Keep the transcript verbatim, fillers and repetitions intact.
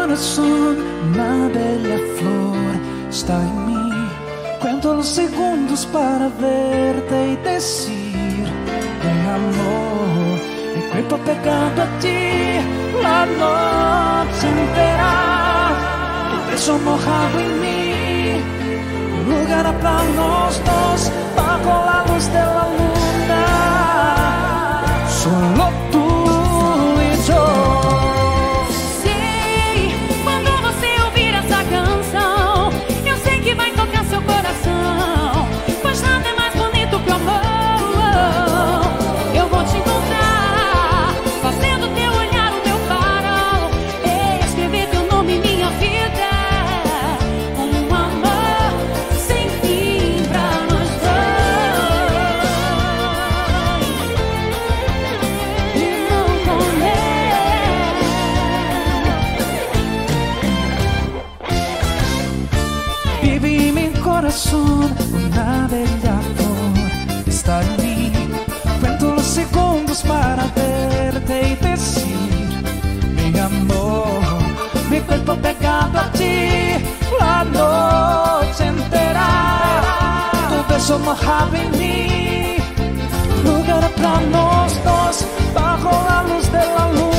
corazón, una bella flor está en mí. Cuento los segundos para verte y decir: mi amor, mi cuerpo pegado a ti, la noche entera, tu beso mojado en mí, un lugar para los dos, bajo la luz de la luna, solo tú y yo. Vai tocar seu coração, pois nada é mais bonito que o amor. Eu vou te encontrar, fazendo teu olhar o meu farol, e escrever teu nome em minha vida, um amor sem fim pra nós dois. E não comer. Vivi mi corazón, una bella flor está en mí. Cuento los segundos para verte y decir: mi amor, mi cuerpo pegado a ti, la noche entera, tu beso mojado en mí, lugar para los dos, bajo la luz de la luna.